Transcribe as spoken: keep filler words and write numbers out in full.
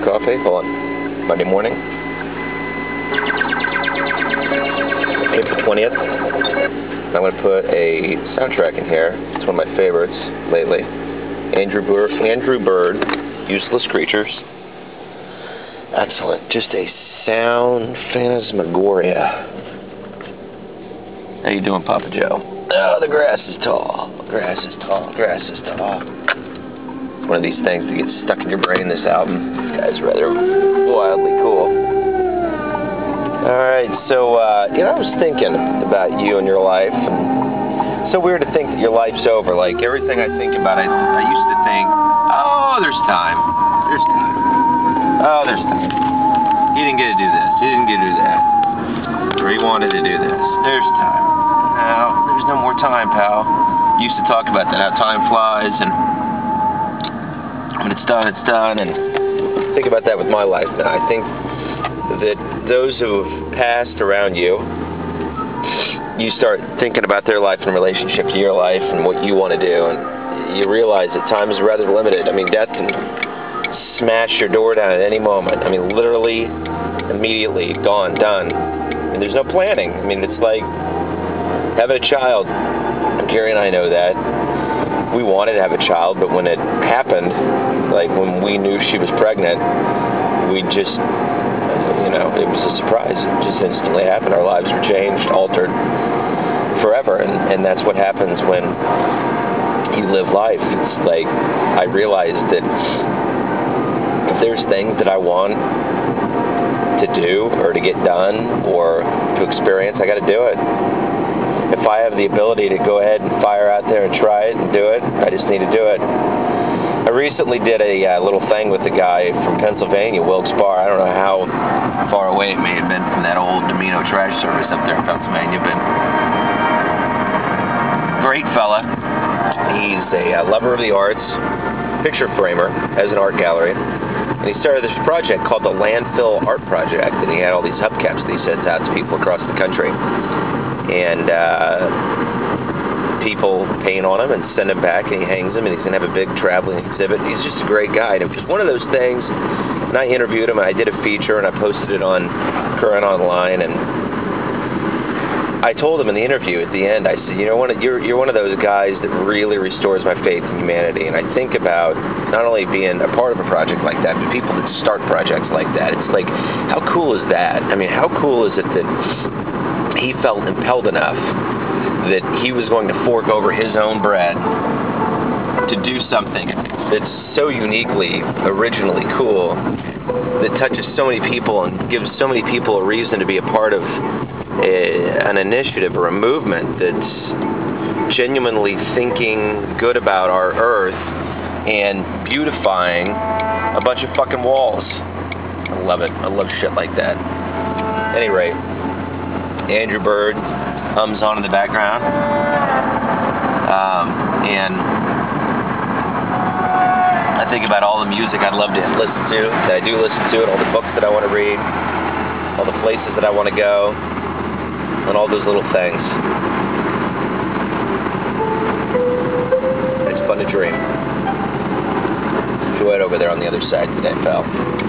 coffee on Monday morning, April twentieth. I'm going to put a soundtrack in here. It's one of my favorites lately. Andrew Bird, Andrew Bird, Useless Creatures. Excellent. Just a sound phantasmagoria. How you doing, Papa Joe? Oh, the grass is tall. Grass is tall. Grass is tall. It's one of these things that gets stuck in your brain, this album. This guy's rather wildly cool. Alright, so, uh, you know, I was thinking about you and your life. And it's so weird to think that your life's over. Like, everything I think about, I, I used to think, oh, there's time. There's time. Oh, there's time. He didn't get to do this. He didn't get to do that. Or he wanted to do this. There's time. Now, there's no more time, pal. You used to talk about that, how time flies, and when it's done, it's done. And think about that with my life now. I think that those who have passed around you, you start thinking about their life in relationship to your life and what you want to do, and you realize that time is rather limited. I mean, death can smash your door down at any moment. I mean, literally, immediately, gone, done. And there's no planning. I mean, it's like having a child. And Carrie and I know that. We wanted to have a child, but when it happened, like when we knew she was pregnant, we just, you know, it was a surprise. It just instantly happened. Our lives were changed, altered forever. And, and that's what happens when you live life. It's like, I realized that if there's things that I want to do or to get done or to experience, I got to do it. If I have the ability to go ahead and fire out there and try it and do it, I just need to do it. I recently did a uh, little thing with a guy from Pennsylvania, Wilkes-Barre. I don't know how far away it may have been from that old Domino trash service up there in Pennsylvania, but great fella. He's a uh, lover of the arts, picture framer, has an art gallery. And he started this project called the Landfill Art Project, and he had all these hubcaps that he sends out to people across the country. And uh, people paint on him and send him back, and he hangs them, and he's going to have a big traveling exhibit. He's just a great guy. And it was just one of those things, and I interviewed him, and I did a feature, and I posted it on Current Online, and I told him in the interview at the end, I said, you know, one of, you're, you're one of those guys that really restores my faith in humanity. And I think about not only being a part of a project like that, but people that start projects like that. It's like, how cool is that? I mean, how cool is it that he felt impelled enough that he was going to fork over his own bread to do something that's so uniquely, originally cool, that touches so many people and gives so many people a reason to be a part of a, an initiative or a movement that's genuinely thinking good about our earth and beautifying a bunch of fucking walls. I love it. I love shit like that. At any rate, Andrew Bird hums on in the background. Um, and I think about all the music I'd love to listen to, that I do listen to, and all the books that I want to read, all the places that I want to go, and all those little things. It's fun to dream. Enjoy it over there on the other side today, pal.